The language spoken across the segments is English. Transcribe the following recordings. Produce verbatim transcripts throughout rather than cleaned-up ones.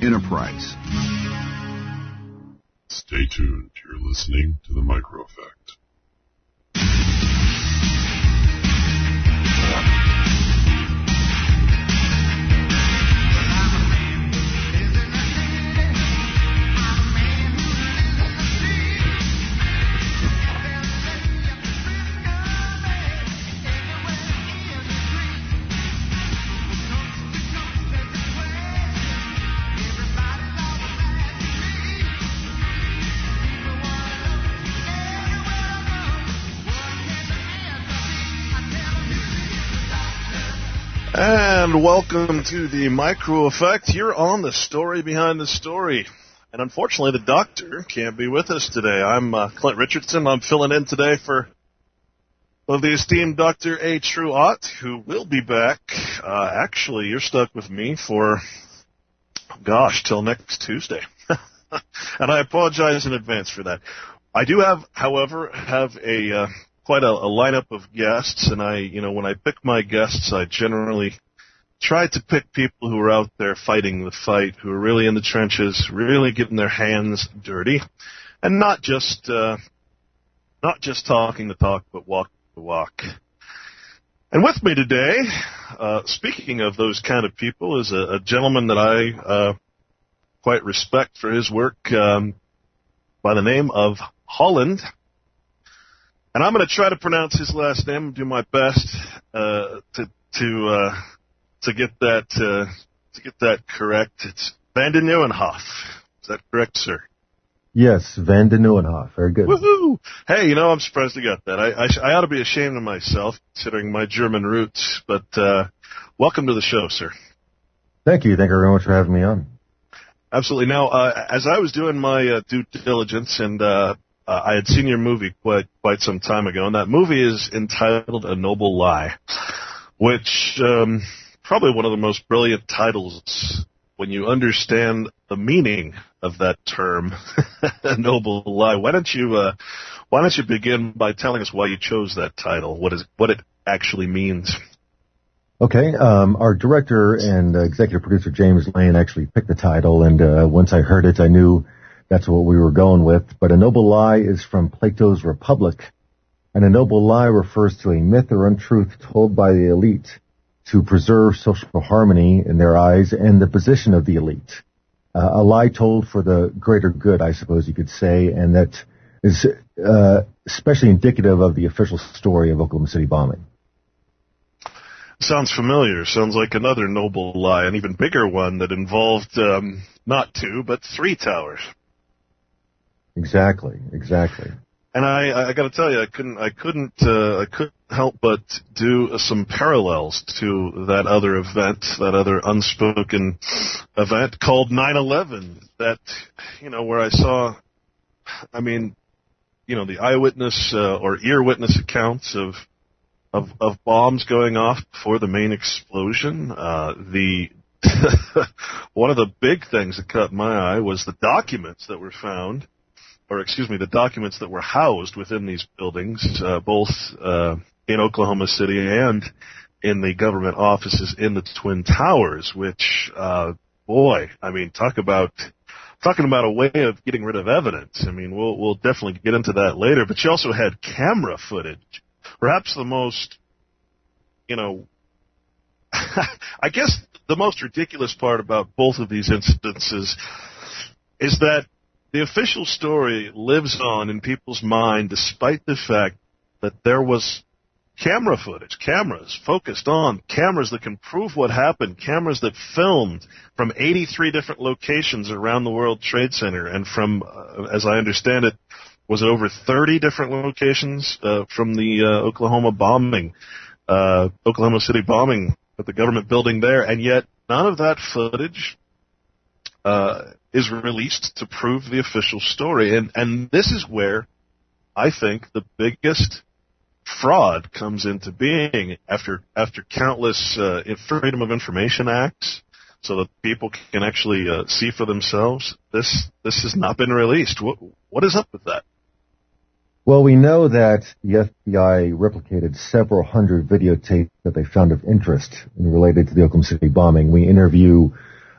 Enterprise. Stay tuned. You're listening to The Micro Effect. And welcome to the Micro Effect. You're on the story behind the story. And unfortunately, the doctor can't be with us today. I'm uh, Clint Richardson. I'm filling in today for of the esteemed Doctor A. True Ott, who will be back. Uh, actually, you're stuck with me for, gosh, till next Tuesday. And I apologize in advance for that. I do have, however, have a... Uh, quite a, a lineup of guests, and I, you know, when I pick my guests, I generally try to pick people who are out there fighting the fight, who are really in the trenches, really getting their hands dirty, and not just, uh, not just talking the talk, but walking the walk. And with me today, uh, speaking of those kind of people, is a, a gentleman that I, uh, quite respect for his work, um, by the name of Holland. And I'm going to try to pronounce his last name and do my best uh, to to uh, to get that uh, to get that correct. It's Van de Nieuwenhof. Is that correct, sir? Yes, Van de Nieuwenhof. Very good. Woohoo! Hey, you know, I'm surprised I got that. I I, sh- I ought to be ashamed of myself considering my German roots. But uh, welcome to the show, sir. Thank you. Thank you very much for having me on. Absolutely. Now, uh, as I was doing my uh, due diligence and uh, Uh, I had seen your movie quite quite some time ago, and that movie is entitled A Noble Lie, which um, probably one of the most brilliant titles when you understand the meaning of that term, a noble lie. Why don't you uh, why don't you begin by telling us why you chose that title? What is what it actually means? Okay, um, our director and uh, executive producer James Lane actually picked the title, and uh, once I heard it, I knew that's what we were going with. But a noble lie is from Plato's Republic, and a noble lie refers to a myth or untruth told by the elite to preserve social harmony in their eyes and the position of the elite. Uh, a lie told for the greater good, I suppose you could say, and that is uh, especially indicative of the official story of Oklahoma City bombing. Sounds familiar. Sounds like another noble lie, an even bigger one that involved um, not two, but three towers. Exactly, exactly. And I, I got to tell you, I couldn't, I couldn't, uh, I couldn't help but do some parallels to that other event, that other unspoken event called nine eleven. That, you know, where I saw, I mean, you know, the eyewitness uh, or ear witness accounts of of of bombs going off before the main explosion. Uh, the one of the big things that caught my eye was the documents that were found. or excuse me, the documents that were housed within these buildings, uh, both uh, in Oklahoma City and in the government offices in the Twin Towers, which, uh, boy, I mean, talk about talking about a way of getting rid of evidence. I mean, we'll we'll definitely get into that later. But you also had camera footage, perhaps the most, you know, I guess the most ridiculous part about both of these instances is that the official story lives on in people's mind despite the fact that there was camera footage, cameras focused on, cameras that can prove what happened, cameras that filmed from eighty-three different locations around the World Trade Center, and from, uh, as I understand it, was it over thirty different locations uh, from the uh, Oklahoma bombing, uh, Oklahoma City bombing at the government building there, and yet none of that footage uh, is released to prove the official story. And, and this is where I think the biggest fraud comes into being after after countless uh, Freedom of Information Acts, so that people can actually uh, see for themselves. This this has not been released. What what is up with that? Well, we know that the F B I replicated several hundred videotapes that they found of interest and related to the Oklahoma City bombing. We interview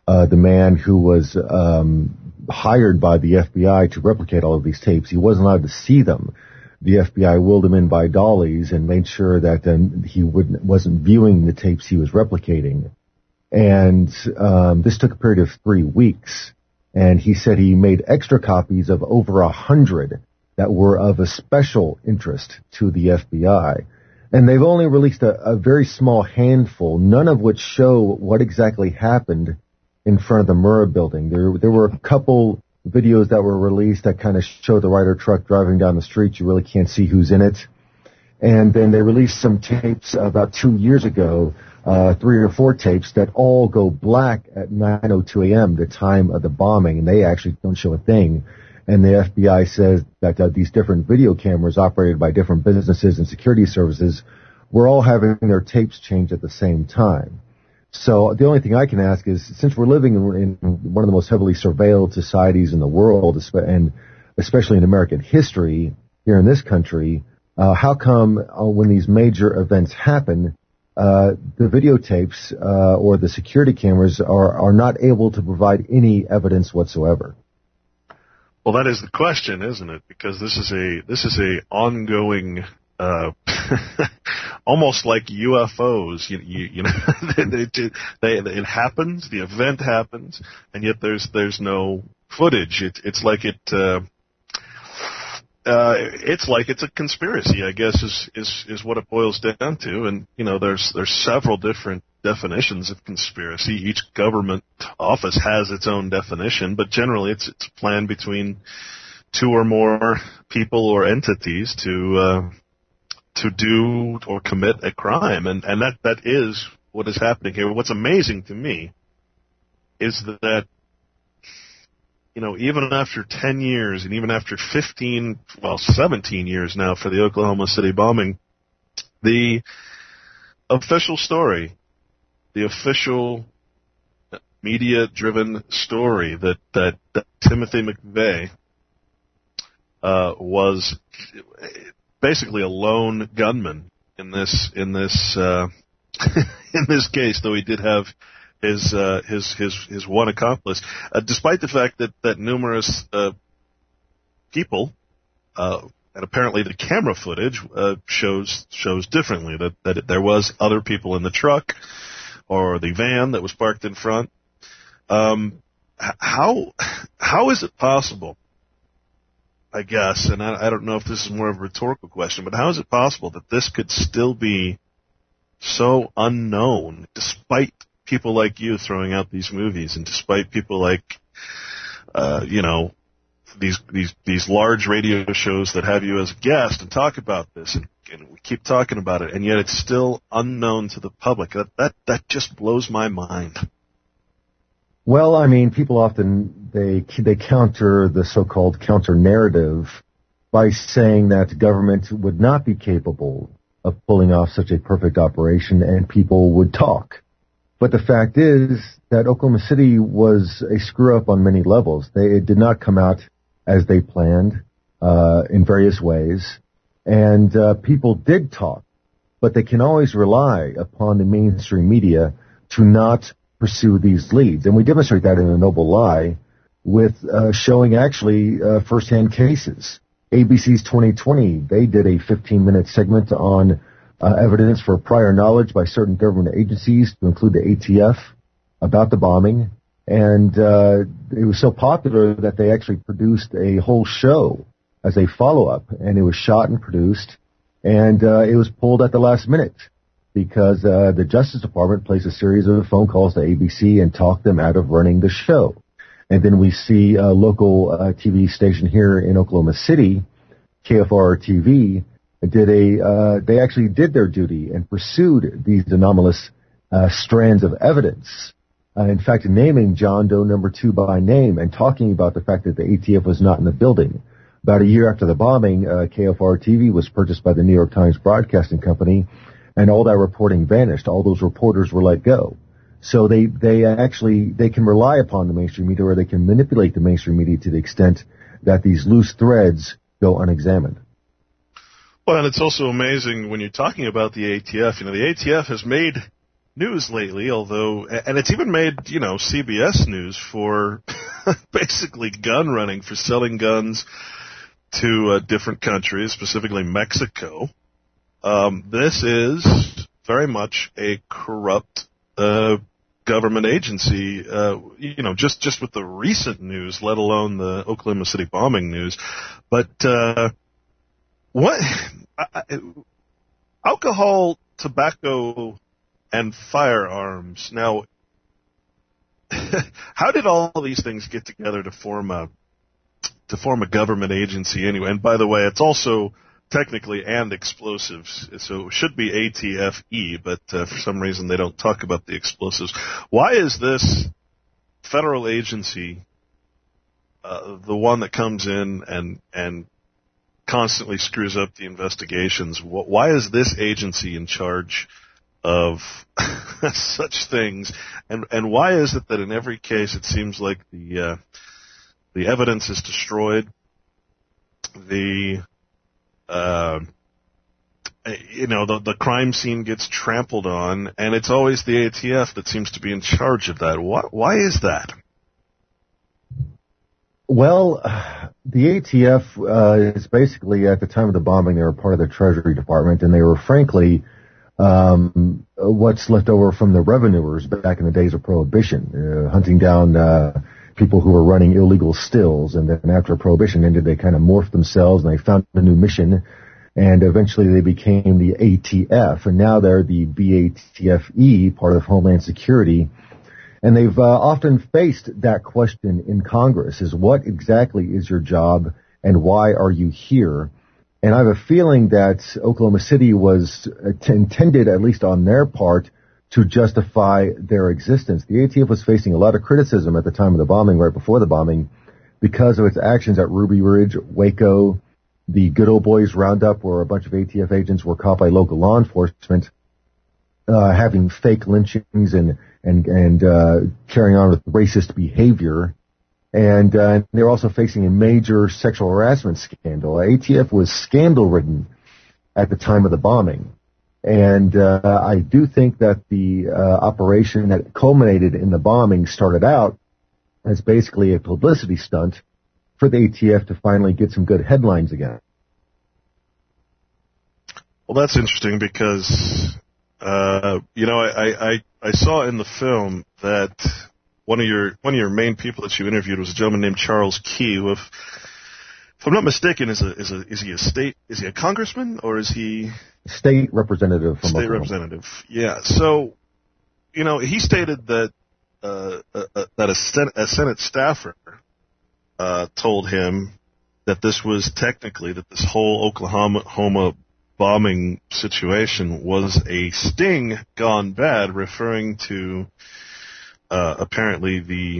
uh, the man who was um, hired by the F B I to replicate all of these tapes. He wasn't allowed to see them. The F B I wheeled him in by dollies and made sure that um, he wouldn't, wasn't viewing the tapes he was replicating. And um, this took a period of three weeks. And he said he made extra copies of over a hundred that were of a special interest to the F B I. And they've only released a, a very small handful, none of which show what exactly happened in front of the Murrah building. There, there were a couple videos that were released that kind of show the Ryder truck driving down the street. You really can't see who's in it. And then they released some tapes about two years ago, uh, three or four tapes that all go black at nine oh two a.m., the time of the bombing, and they actually don't show a thing. And the F B I says that uh, these different video cameras operated by different businesses and security services were all having their tapes changed at the same time. So the only thing I can ask is, since we're living in, in one of the most heavily surveilled societies in the world, and especially in American history here in this country, uh, how come uh, when these major events happen, uh, the videotapes uh, or the security cameras are, are not able to provide any evidence whatsoever? Well, that is the question, isn't it? Because this is a this is a ongoing, uh, almost like U F Os. You, you, you know, they, they, they, it happens, the event happens, and yet there's there's no footage. It, it's like it. Uh, uh, it's like it's a conspiracy, I guess, is is is what it boils down to. And you know, there's there's several different definitions of conspiracy. Each government office has its own definition, but generally it's it's a plan between two or more people or entities to uh, to do or commit a crime, and and that that is what is happening here. What's amazing to me is that, you know, even after ten years and even after fifteen, well, seventeen years now for the Oklahoma City bombing, the official story, the official media-driven story that, that, that Timothy McVeigh uh, was basically a lone gunman in this in this uh, in this case, though he did have his uh, his his his one accomplice, uh, despite the fact that that numerous uh, people uh, and apparently the camera footage uh, shows shows differently, that that it, there was other people in the truck or the van that was parked in front. Um, how how is it possible, I guess, and I, I don't know if this is more of a rhetorical question, but how is it possible that this could still be so unknown, despite people like you throwing out these movies, and despite people like, uh, you know, these these these large radio shows that have you as a guest and talk about this, and, and we keep talking about it, and yet it's still unknown to the public. That that that just blows my mind. Well, I mean, people often they they counter the so-called counter narrative by saying that government would not be capable of pulling off such a perfect operation, and people would talk. But the fact is that Oklahoma City was a screw-up on many levels. They, it did not come out as they planned uh, in various ways, and uh, people did talk, but they can always rely upon the mainstream media to not pursue these leads. And we demonstrate that in A Noble Lie with uh, showing actually uh, first-hand cases. A B C's twenty twenty, they did a fifteen-minute segment on uh, evidence for prior knowledge by certain government agencies, to include the A T F, about the bombing. And uh, it was so popular that they actually produced a whole show as a follow-up, and it was shot and produced, and uh, it was pulled at the last minute because uh, the Justice Department placed a series of phone calls to A B C and talked them out of running the show. And then we see a local uh, T V station here in Oklahoma City, K F R T V, did a uh, they actually did their duty and pursued these anomalous uh, strands of evidence. Uh, in fact, naming John Doe number two by name and talking about the fact that the A T F was not in the building. About a year after the bombing, uh, K F R T V was purchased by the New York Times Broadcasting Company, and all that reporting vanished. All those reporters were let go. So they, they actually, they can rely upon the mainstream media, or they can manipulate the mainstream media to the extent that these loose threads go unexamined. Well, and it's also amazing when you're talking about the A T F. You know, the A T F has made news lately, although, and it's even made, you know, C B S News for basically gun running, for selling guns to uh, different countries, specifically Mexico. Um, this is very much a corrupt uh, government agency, uh, you know, just, just with the recent news, let alone the Oklahoma City bombing news. But uh, what I, I, alcohol, tobacco, and firearms. Now, how did all of these things get together to form a to form a government agency anyway? And by the way, it's also technically and explosives, so it should be A T F E, but uh, for some reason they don't talk about the explosives. Why is this federal agency uh, the one that comes in and and constantly screws up the investigations? Why is this agency in charge of such things, and and why is it that in every case it seems like the uh, the evidence is destroyed, the uh, you know the the crime scene gets trampled on, and it's always the A T F that seems to be in charge of that? Why why is that? Well, the A T F uh, is basically, at the time of the bombing, they were part of the Treasury Department, and they were, frankly, um, what's left over from the revenuers back in the days of Prohibition, uh, hunting down uh, people who were running illegal stills. And then after Prohibition ended, they kind of morphed themselves, and they found a new mission, and eventually they became the A T F, and now they're the B A T F E, part of Homeland Security. And they've uh, often faced that question in Congress, is what exactly is your job and why are you here? And I have a feeling that Oklahoma City was t- intended, at least on their part, to justify their existence. The A T F was facing a lot of criticism at the time of the bombing, right before the bombing, because of its actions at Ruby Ridge, Waco, the Good Old Boys Roundup, where a bunch of A T F agents were caught by local law enforcement, uh, having fake lynchings and and and uh, carrying on with racist behavior. And uh, they're also facing a major sexual harassment scandal. A T F was scandal-ridden at the time of the bombing. And uh, I do think that the uh, operation that culminated in the bombing started out as basically a publicity stunt for the A T F to finally get some good headlines again. Well, that's interesting because, uh, you know, I, I, I saw in the film that one of your one of your main people that you interviewed was a gentleman named Charles Key, who, if, if I'm not mistaken, is a is a is he a state is he a congressman or is he state representative from state Oklahoma. representative? Yeah. So, you know, he stated that uh, uh, that a Senate, a Senate staffer uh, told him that this was technically that this whole Oklahoma bombing situation was a sting gone bad, referring to uh, apparently the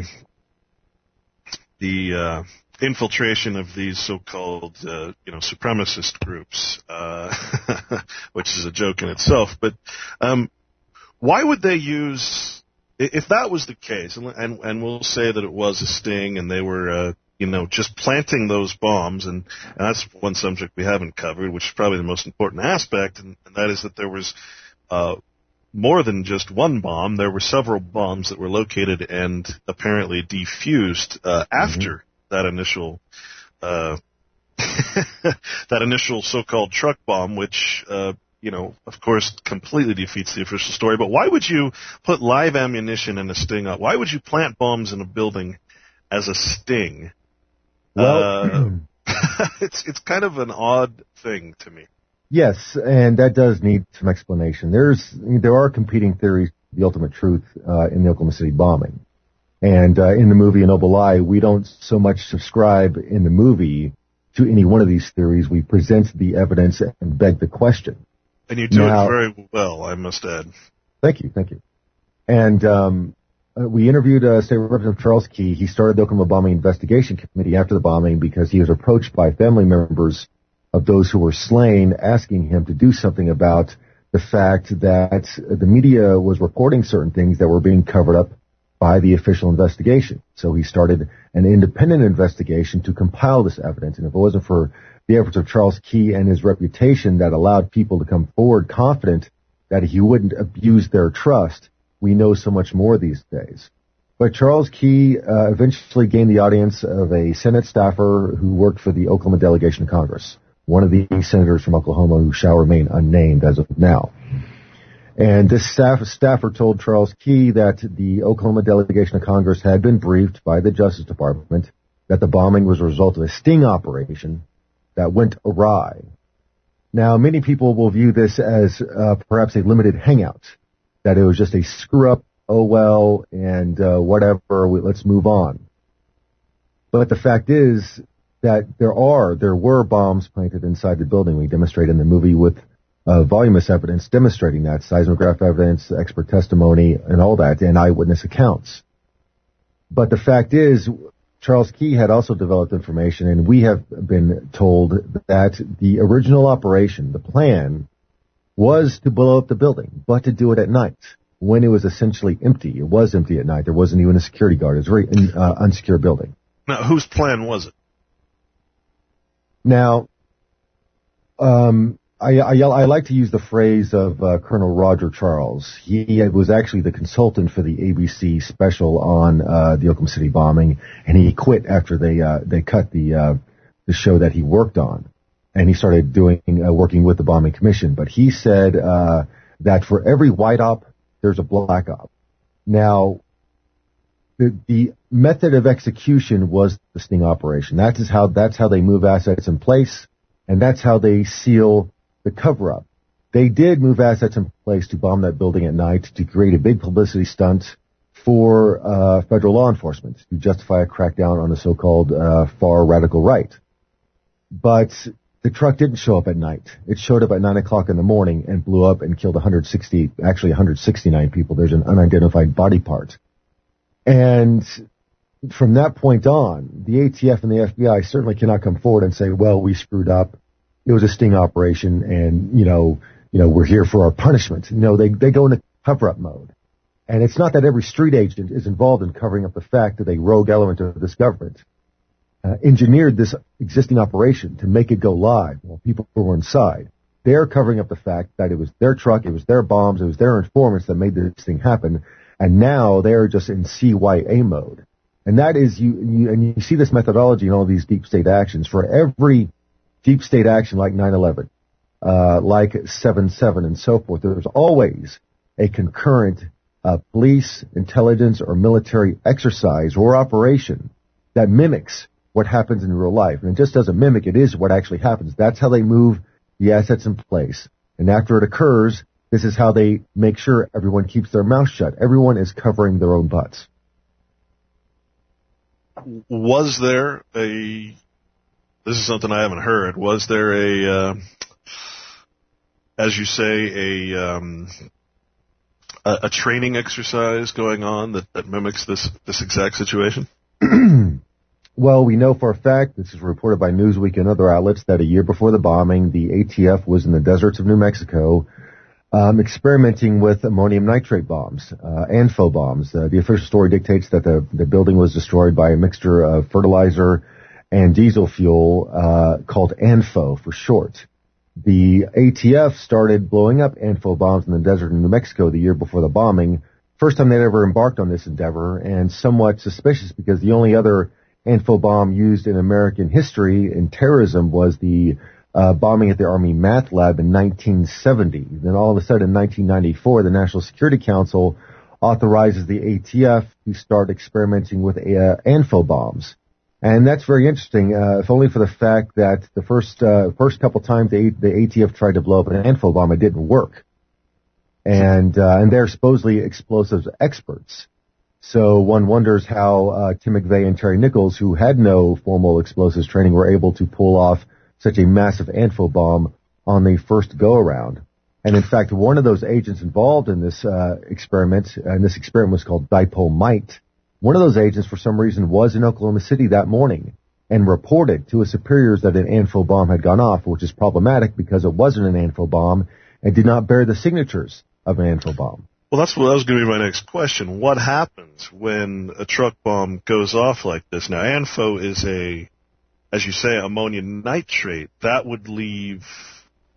the uh, infiltration of these so-called uh, you know supremacist groups, uh, which is a joke in itself. But um, why would they use, if that was the case, and and, and we'll say that it was a sting and they were uh, you know, just planting those bombs, and, and that's one subject we haven't covered, which is probably the most important aspect, and, and that is that there was uh, more than just one bomb. There were several bombs that were located and apparently defused uh, after mm-hmm. that initial uh, that initial so-called truck bomb, which uh, you know, of course, completely defeats the official story. But why would you put live ammunition in a sting? Why would you plant bombs in a building as a sting? Well, uh, it's it's kind of an odd thing to me. Yes, and that does need some explanation. There's there are competing theories, the ultimate truth uh, in the Oklahoma City bombing, and uh, in the movie A Noble Lie, we don't so much subscribe in the movie to any one of these theories. We present the evidence and beg the question. And you do now, it very well, I must add. Thank you, thank you. And um, Uh, we interviewed uh, State Representative Charles Key. He started the Oklahoma Bombing Investigation Committee after the bombing because he was approached by family members of those who were slain, asking him to do something about the fact that the media was reporting certain things that were being covered up by the official investigation. So he started an independent investigation to compile this evidence. And if it wasn't for the efforts of Charles Key and his reputation that allowed people to come forward confident that he wouldn't abuse their trust, we know so much more these days. But Charles Key uh, eventually gained the audience of a Senate staffer who worked for the Oklahoma delegation of Congress, one of the senators from Oklahoma who shall remain unnamed as of now. And this staff, staffer told Charles Key that the Oklahoma delegation of Congress had been briefed by the Justice Department that the bombing was a result of a sting operation that went awry. Now, many people will view this as uh, perhaps a limited hangout, that it was just a screw-up, oh well, and uh, whatever, we, let's move on. But the fact is that there are, there were bombs planted inside the building. We demonstrate in the movie with uh, voluminous evidence demonstrating that, seismograph evidence, expert testimony, and all that, and eyewitness accounts. But the fact is, Charles Key had also developed information, and we have been told that the original operation, the plan, was to blow up the building, but to do it at night, when it was essentially empty. It was empty at night. There wasn't even a security guard. It was a very uh, unsecure building. Now, whose plan was it? Now, um, I, I, I like to use the phrase of uh, Colonel Roger Charles. He was actually the consultant for the A B C special on uh, the Oklahoma City bombing, and he quit after they uh, they cut the uh, the show that he worked on, and he started doing uh, working with the bombing commission. But he said uh, that for every white op, there's a black op. Now, the, the method of execution was the sting operation. That is how that's how they move assets in place, and that's how they seal the cover-up. They did move assets in place to bomb that building at night to create a big publicity stunt for uh, federal law enforcement to justify a crackdown on the so-called uh, far radical right. But the truck didn't show up at night. It showed up at nine o'clock in the morning and blew up and killed one hundred sixty, actually one hundred sixty-nine people. There's an unidentified body part. And from that point on, the A T F and the F B I certainly cannot come forward and say, well, we screwed up. It was a sting operation, and, you know, you know, we're here for our punishment. No, they, they go into cover-up mode. And it's not that every street agent is involved in covering up the fact that a rogue element of this government uh, engineered this existing operation to make it go live while people were inside. They're covering up the fact that it was their truck, it was their bombs, it was their informants that made this thing happen, and now they're just in C Y A mode. And that is, you, you and you see this methodology in all these deep state actions. For every deep state action like nine eleven, uh, like seven seven and so forth, there's always a concurrent uh, police, intelligence, or military exercise or operation that mimics what happens in real life. And it just doesn't mimic, it is what actually happens. That's how they move the assets in place. And after it occurs, this is how they make sure everyone keeps their mouth shut. Everyone is covering their own butts. Was there a... This is something I haven't heard. Was there a, uh, as you say, a, um, a a training exercise going on that, that mimics this this exact situation? Well, we know for a fact, this is reported by Newsweek and other outlets, that a year before the bombing, the A T F was in the deserts of New Mexico um, experimenting with ammonium nitrate bombs, uh, ANFO bombs. Uh, the official story dictates that the, the building was destroyed by a mixture of fertilizer and diesel fuel, uh, called ANFO for short. The A T F started blowing up ANFO bombs in the desert in New Mexico the year before the bombing. First time they'd ever embarked on this endeavor, and somewhat suspicious because the only other ANFO bomb used in American history in terrorism was the uh, bombing at the Army Math Lab in nineteen seventy. Then all of a sudden in nineteen ninety-four, the National Security Council authorizes the A T F to start experimenting with uh, ANFO bombs. And that's very interesting, uh, if only for the fact that the first uh, first couple times the, the A T F tried to blow up an ANFO bomb, it didn't work. And uh, and they're supposedly explosives experts. So one wonders how uh, Tim McVeigh and Terry Nichols, who had no formal explosives training, were able to pull off such a massive ANFO bomb on the first go-around. And in fact, one of those agents involved in this uh, experiment, and this experiment was called Dipole Mite, one of those agents, for some reason, was in Oklahoma City that morning and reported to his superiors that an ANFO bomb had gone off, which is problematic because it wasn't an ANFO bomb and did not bear the signatures of an ANFO bomb. Well, that's what that was going to be my next question. What happens when a truck bomb goes off like this? Now, ANFO is a, as you say, ammonium nitrate. That would leave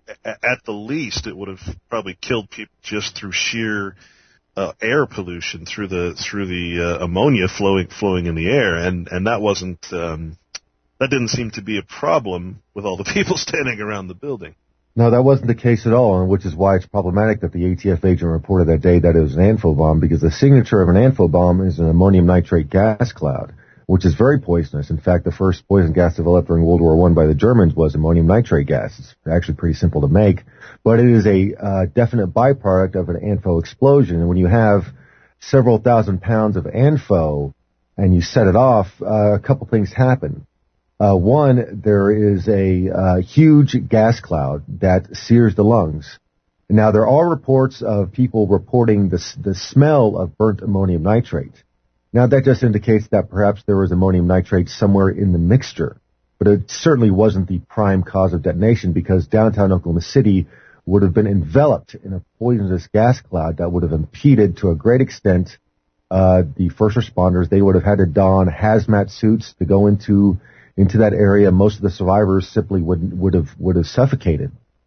at the least, it would have probably killed people just through sheer uh, air pollution through the through the uh, ammonia flowing flowing in the air, and and that wasn't um, that didn't seem to be a problem with all the people standing around the building. No, that wasn't the case at all, and which is why it's problematic that the A T F agent reported that day that it was an ANFO bomb, because the signature of an ANFO bomb is an ammonium nitrate gas cloud, which is very poisonous. In fact, the first poison gas developed during World War One by the Germans was ammonium nitrate gas. It's actually pretty simple to make, but it is a uh, definite byproduct of an ANFO explosion. And when you have several thousand pounds of ANFO and you set it off, uh, a couple things happen. Uh, one, there is a uh, huge gas cloud that sears the lungs. Now, there are reports of people reporting the, the smell of burnt ammonium nitrate. Now, that just indicates that perhaps there was ammonium nitrate somewhere in the mixture, but it certainly wasn't the prime cause of detonation, because downtown Oklahoma City would have been enveloped in a poisonous gas cloud that would have impeded to a great extent uh, the first responders. They would have had to don hazmat suits to go into into that area. Most of the survivors simply would would have would have suffocated.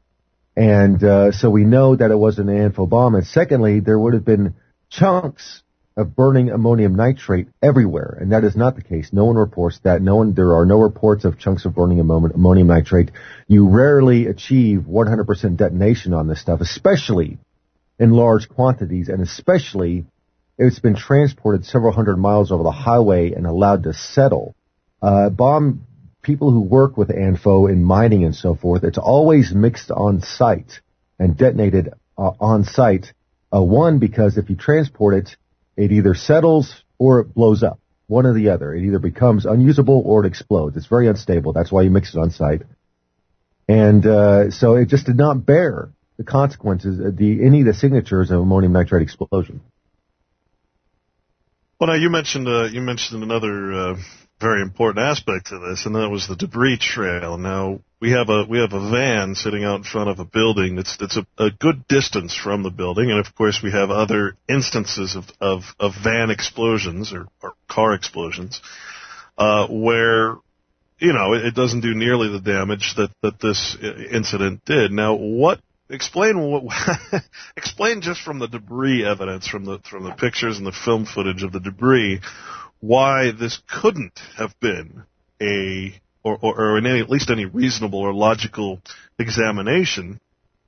And uh, so we know that it wasn't an ANFO bomb. And secondly, there would have been chunks of burning ammonium nitrate everywhere, and that is not the case. No one reports that. No one. There are no reports of chunks of burning ammonium nitrate. You rarely achieve one hundred percent detonation on this stuff, especially in large quantities, and especially if it's been transported several hundred miles over the highway and allowed to settle. Uh, bomb people who work with ANFO in mining and so forth, it's always mixed on site and detonated uh, on site. Uh, one, because if you transport it, it either settles or it blows up. One or the other. It either becomes unusable or it explodes. It's very unstable. That's why you mix it on site. And uh, so it just did not bear the consequences, uh, the any of the signatures of ammonium nitrate explosion. Well, now you mentioned uh, you mentioned another uh, very important aspect to this, and that was the debris trail. Now we have a we have a van sitting out in front of a building that's that's a, a good distance from the building, and of course we have other instances of of, of van explosions or, or car explosions uh, where you know it, it doesn't do nearly the damage that that this incident did. Now, what? Explain what, explain just from the debris evidence, from the from the pictures and the film footage of the debris, why this couldn't have been a or or, or in any, at least any reasonable or logical examination,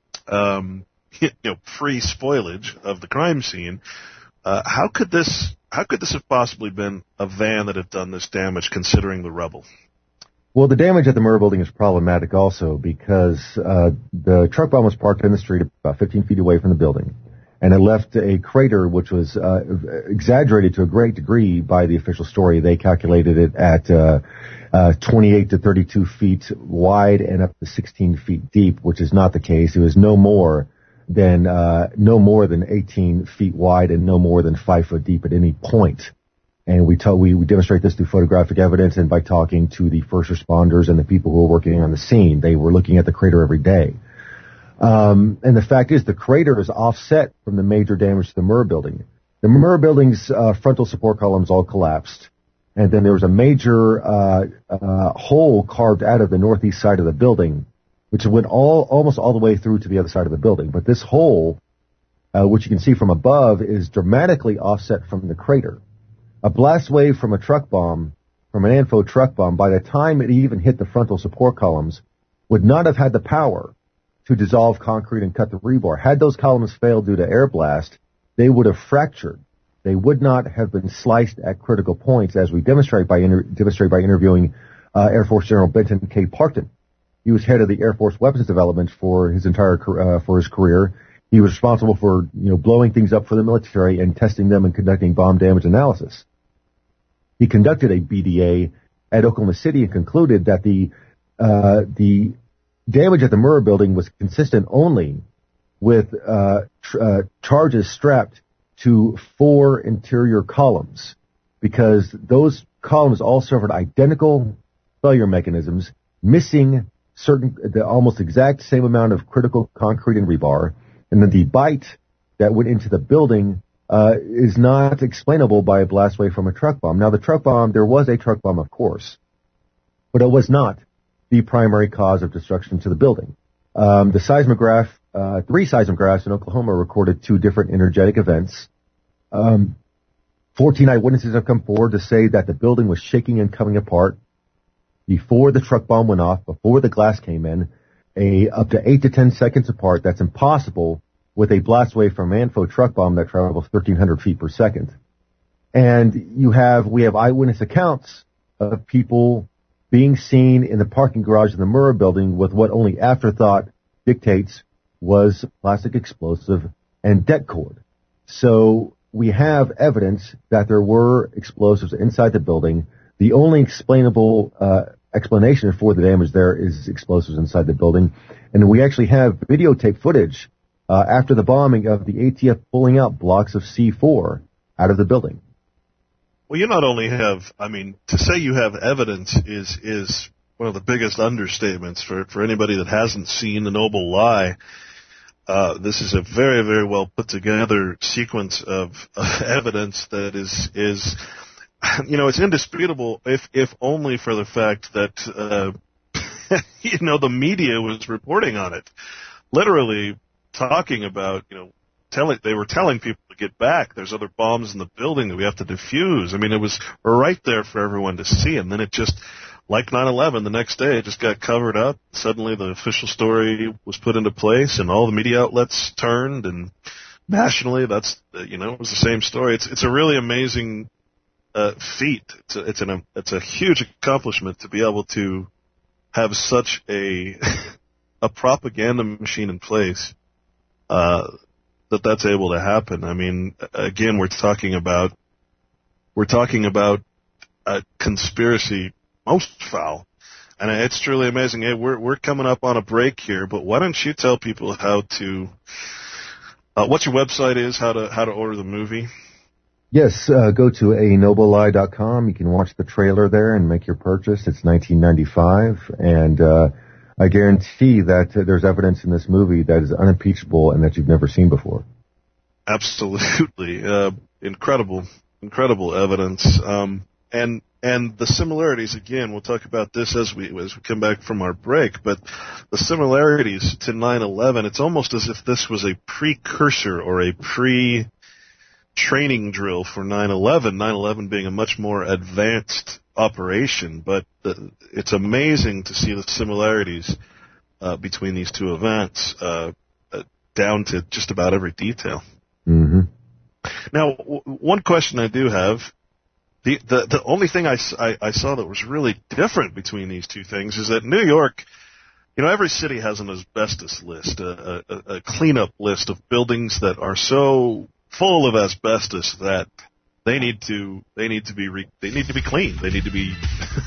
um, you know, pre-spoilage of the crime scene. Uh, how could this how could this have possibly been a van that had done this damage, considering the rubble? Well, the damage at the Murrah building is problematic also because uh, the truck bomb was parked in the street about fifteen feet away from the building, and it left a crater which was uh, exaggerated to a great degree by the official story. They calculated it at uh, uh, twenty-eight to thirty-two feet wide and up to sixteen feet deep, which is not the case. It was no more than uh, no more than eighteen feet wide and no more than five foot deep at any point. And we, tell, we we demonstrate this through photographic evidence and by talking to the first responders and the people who were working on the scene. They were looking at the crater every day. Um, and the fact is, the crater is offset from the major damage to the Murrah building. The Murrah building's uh, frontal support columns all collapsed, and then there was a major uh, uh, hole carved out of the northeast side of the building, which went all almost all the way through to the other side of the building. But this hole, uh, which you can see from above, is dramatically offset from the crater. A blast wave from a truck bomb, from an ANFO truck bomb, by the time it even hit the frontal support columns, would not have had the power to dissolve concrete and cut the rebar. Had those columns failed due to air blast, they would have fractured. They would not have been sliced at critical points, as we demonstrate by, inter- demonstrate by interviewing uh, Air Force General Benton K. Parkton. He was head of the Air Force weapons development for his entire uh, for his career. He was responsible for you know blowing things up for the military and testing them and conducting bomb damage analysis. He conducted a B D A at Oklahoma City and concluded that the uh, the damage at the Murrah building was consistent only with uh, tr- uh, charges strapped to four interior columns, because those columns all suffered identical failure mechanisms, missing certain the almost exact same amount of critical concrete and rebar, and then the bite that went into the building Uh, is not explainable by a blast wave from a truck bomb. Now, the truck bomb, there was a truck bomb, of course, but it was not the primary cause of destruction to the building. Um, the seismograph, uh, three seismographs in Oklahoma recorded two different energetic events. Um, fourteen eyewitnesses have come forward to say that the building was shaking and coming apart before the truck bomb went off, before the glass came in, a up to eight to ten seconds apart. That's impossible with a blast wave from an Anfo truck bomb that travels thirteen hundred feet per second. And you have, we have eyewitness accounts of people being seen in the parking garage of the Murrah building with what only afterthought dictates was plastic explosive and det cord. So we have evidence that there were explosives inside the building. The only explainable uh, explanation for the damage there is explosives inside the building. And we actually have videotape footage uh, after the bombing of the A T F pulling out blocks of C four out of the building. Well, you not only have, I mean, to say you have evidence is is one of the biggest understatements for, for anybody that hasn't seen The Noble Lie. Uh, this is a very, very well put together sequence of uh, evidence that is, is, you know, it's indisputable if, if only for the fact that, uh, you know, the media was reporting on it. Literally talking about, you know, telling, they were telling people to get back. There's other bombs in the building that we have to defuse. I mean, it was right there for everyone to see. And then it just, like nine eleven, the next day it just got covered up. Suddenly the official story was put into place and all the media outlets turned, and nationally that's, you know, it was the same story. It's, it's a really amazing, uh, feat. It's a, it's an, it's a huge accomplishment to be able to have such a, a propaganda machine in place, uh, that that's able to happen. I mean, again, we're talking about, we're talking about a conspiracy most foul. And it's truly amazing. Hey, we're, we're coming up on a break here, but why don't you tell people how to, uh, what your website is, how to, how to order the movie? Yes, uh, go to a noble lie dot com. You can watch the trailer there and make your purchase. It's nineteen ninety-five, and, uh, I guarantee that uh, there's evidence in this movie that is unimpeachable and that you've never seen before. Absolutely. Uh, incredible, incredible evidence. Um, and, and the similarities, again, we'll talk about this as we, as we come back from our break, but the similarities to nine eleven, it's almost as if this was a precursor or a pre-training drill for nine eleven, nine eleven being a much more advanced operation, but the, it's amazing to see the similarities uh, between these two events, uh, uh, down to just about every detail. Mm-hmm. Now, w- one question I do have, the the, the only thing I, I, I saw that was really different between these two things is that New York, you know, every city has an asbestos list, a, a, a cleanup list of buildings that are so full of asbestos that They need to. They need to be. Re, they need to be cleaned. They need to be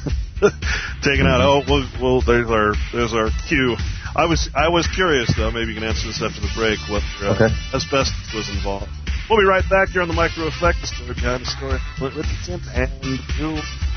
taken out. Oh, well, well, there's our there's our cue. I was I was curious though. Maybe you can answer this after the break. What uh, okay. asbestos was involved. We'll be right back here on the Micro Effect, the story behind the story. Clint Richardson and you.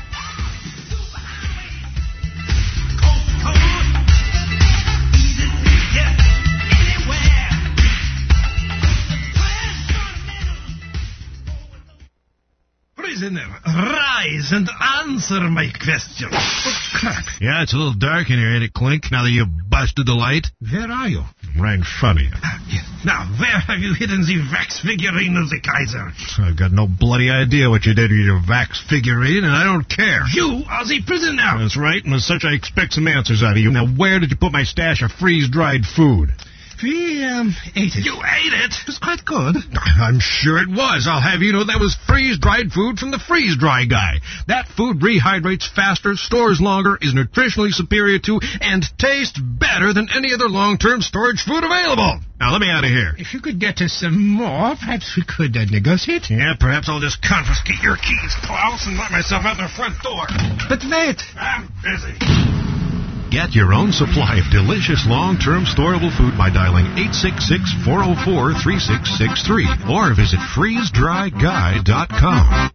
Prisoner, rise and answer my question. What crap? Yeah, it's a little dark in here, ain't it, Clink, now that you've busted the light? Where are you? Right in front of you. Ah, yes. Now, where have you hidden the wax figurine of the Kaiser? I've got no bloody idea what you did with your wax figurine, and I don't care. You are the prisoner. That's right, and as such, I expect some answers out of you. Now, where did you put my stash of freeze-dried food? We, um, ate it. You ate it? It was quite good. I'm sure it was. I'll have you know that was freeze-dried food from the freeze-dry guy. That food rehydrates faster, stores longer, is nutritionally superior to, and tastes better than any other long-term storage food available. Now, let me out of here. If you could get us some more, perhaps we could uh, negotiate. Yeah, perhaps I'll just confiscate your keys, Klaus, and let myself out the front door. But wait. I'm busy. Get your own supply of delicious long-term storable food by dialing eight six six, four oh four, three six six three or visit freeze dry guy dot com.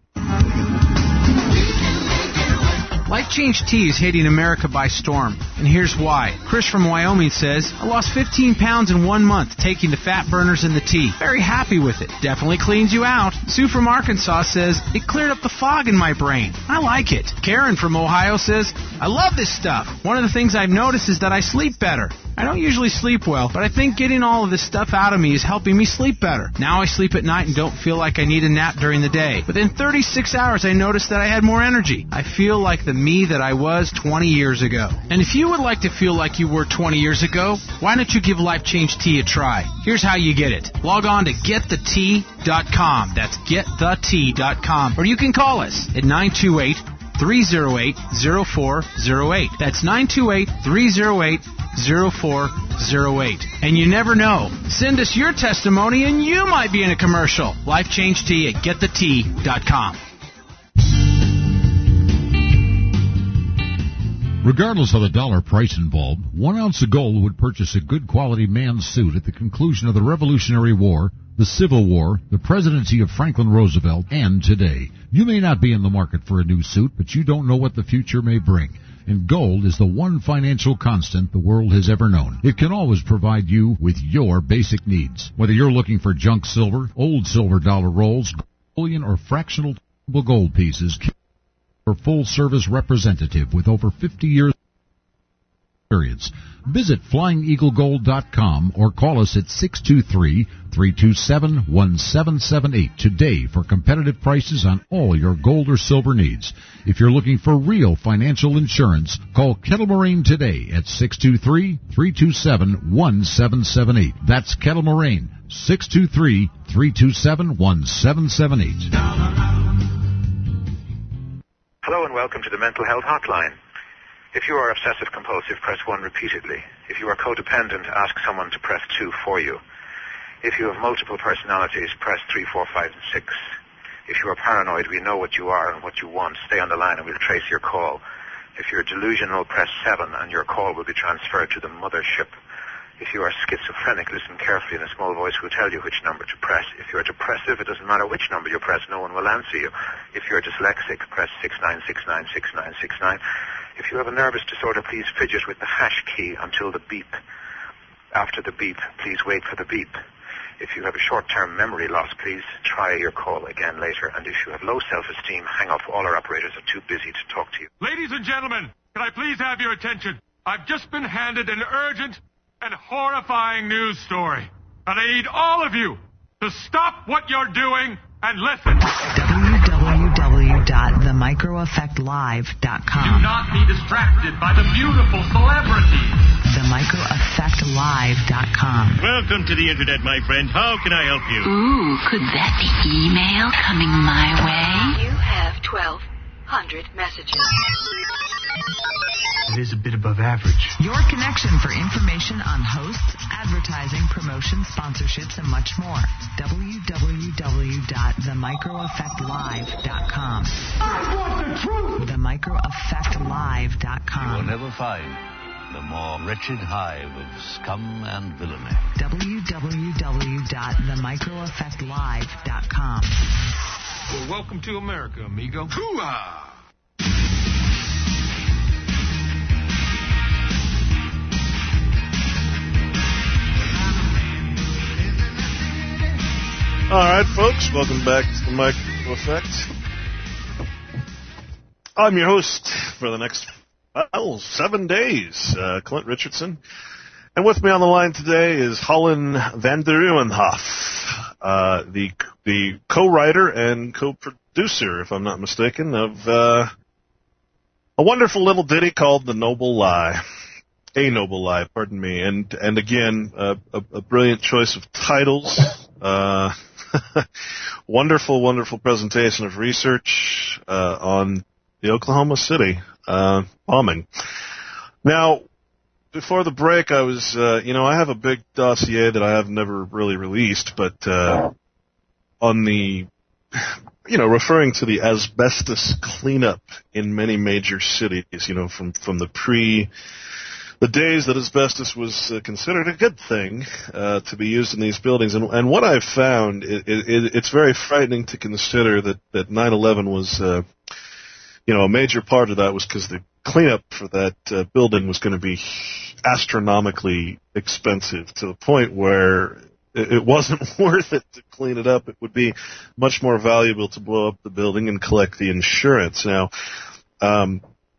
Life Change Tea is hitting America by storm, and here's why. Chris from Wyoming says, I lost fifteen pounds in one month taking the fat burners in the tea. Very happy with it. Definitely cleans you out. Sue from Arkansas says, it cleared up the fog in my brain. I like it. Karen from Ohio says, I love this stuff. One of the things I've noticed is that I sleep better. I don't usually sleep well, but I think getting all of this stuff out of me is helping me sleep better. Now I sleep at night and don't feel like I need a nap during the day. Within thirty-six hours, I noticed that I had more energy. I feel like the me that I was twenty years ago. And if you would like to feel like you were twenty years ago, why don't you give Life Change Tea a try? Here's how you get it. Log on to get the tea dot com. That's get the tea dot com. Or you can call us at nine two eight, three oh eight, oh four oh eight. That's nine two eight, three oh eight, oh four oh eight. And you never know. Send us your testimony and you might be in a commercial. Life Change Tea at get the tea dot com. Regardless of the dollar price involved, one ounce of gold would purchase a good quality man's suit at the conclusion of the Revolutionary War, the Civil War, the presidency of Franklin Roosevelt, and today. You may not be in the market for a new suit, but you don't know what the future may bring. And gold is the one financial constant the world has ever known. It can always provide you with your basic needs. Whether you're looking for junk silver, old silver dollar rolls, bullion, or fractional gold pieces, for full-service representative with over fifty years experience. Visit flying eagle gold dot com or call us at six two three, three two seven, one seven seven eight today for competitive prices on all your gold or silver needs. If you're looking for real financial insurance, call Kettle Moraine today at six two three, three two seven, one seven seven eight. That's Kettle Moraine, six two three, three two seven, one seven seven eight. Hello and welcome to the Mental Health Hotline. If you are obsessive-compulsive, press one repeatedly. If you are codependent, ask someone to press two for you. If you have multiple personalities, press three, four, five, and six. If you are paranoid, we know what you are and what you want. Stay on the line and we'll trace your call. If you're delusional, press seven and your call will be transferred to the mothership. If you are schizophrenic, listen carefully and a small voice will tell you which number to press. If you're depressive, it doesn't matter which number you press, no one will answer you. If you're dyslexic, press six nine six nine six nine six nine. If you have a nervous disorder, please fidget with the hash key until the beep. After the beep, please wait for the beep. If you have a short-term memory loss, please try your call again later. And if you have low self-esteem, hang up. All our operators are too busy to talk to you. Ladies and gentlemen, can I please have your attention? I've just been handed an urgent and horrifying news story. And I need all of you to stop what you're doing and listen. w w w dot the micro effect live dot com. Do not be distracted by the beautiful celebrities. the micro effect live dot com. Welcome to the Internet, my friend. How can I help you? Ooh, could that be email coming my way? You have twelve hundred messages. It is a bit above average. Your connection for information on hosts, advertising, promotion, sponsorships, and much more. w w w dot the micro effect live dot com. I want the truth! the micro effect live dot com. You will never find the more wretched hive of scum and villainy. w w w dot the micro effect live dot com. Well, welcome to America, amigo. Hoo-ah! All right, folks, welcome back to the Micro Effect. I'm your host for the next well, seven days, uh, Clint Richardson. And with me on the line today is Holland van der Uwenhof, uh, the the co-writer and co-producer, if I'm not mistaken, of uh, a wonderful little ditty called The Noble Lie. A Noble Lie, pardon me. And, and again, uh, a, a brilliant choice of titles. Uh, wonderful, wonderful presentation of research uh, on the Oklahoma City uh, bombing. Now, before the break, I was, uh, you know, I have a big dossier that I have never really released, but uh, on the, you know, referring to the asbestos cleanup in many major cities, you know, from, from the pre- the days that asbestos was uh, considered a good thing uh, to be used in these buildings. And, and what I've found, it, it, it's very frightening to consider that, that nine eleven was, uh, you know, a major part of that was because the cleanup for that uh, building was going to be astronomically expensive to the point where it, it wasn't worth it to clean it up. It would be much more valuable to blow up the building and collect the insurance. Now, um,